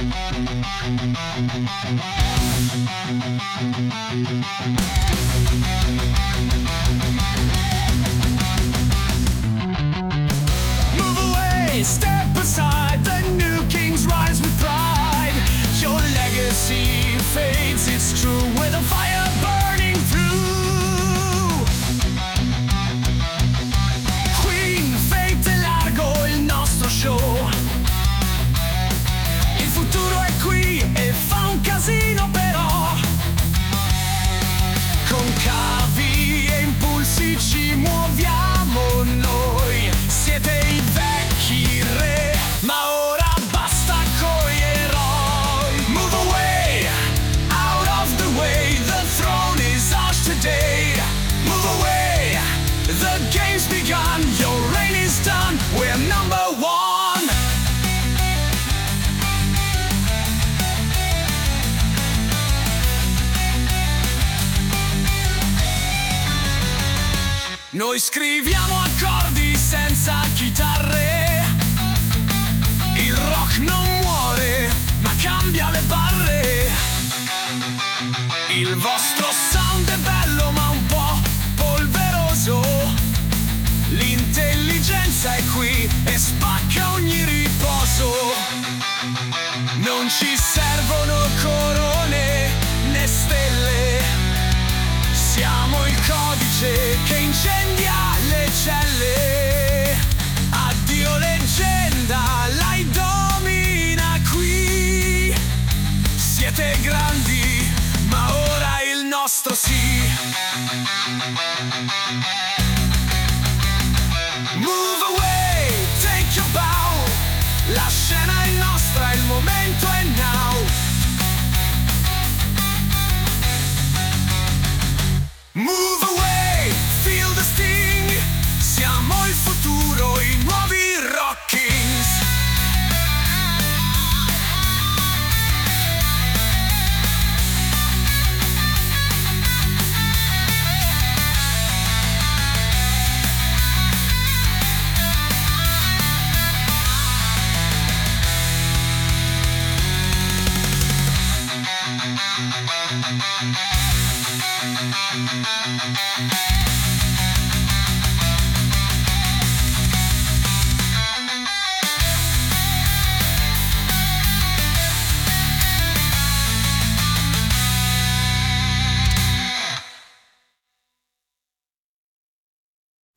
Move away, step aside, the new kings rise with pride. Your legacy fades, it's true, with a fire burning through. Queen, fate largo il nostro show. Il futuro è qui e fa un casino però. Con cavi e impulsi ci muoviamo noi. Siete i vecchi re, ma ora basta coi eroi. Move away, out of the way, the throne is ours today. Move away, the game's begun, your reign is done, we're number one. Noi scriviamo accordi senza chitarre. Il rock non muore, ma cambia le barre. Il vostro sound è bello ma un po' polveroso. L'intelligenza è qui e spacca ogni riposo. Non ci servono corone né stelle. Siamo il codice che incendia le celle. Addio leggenda, lei domina qui. Siete grandi, ma ora il nostro sì.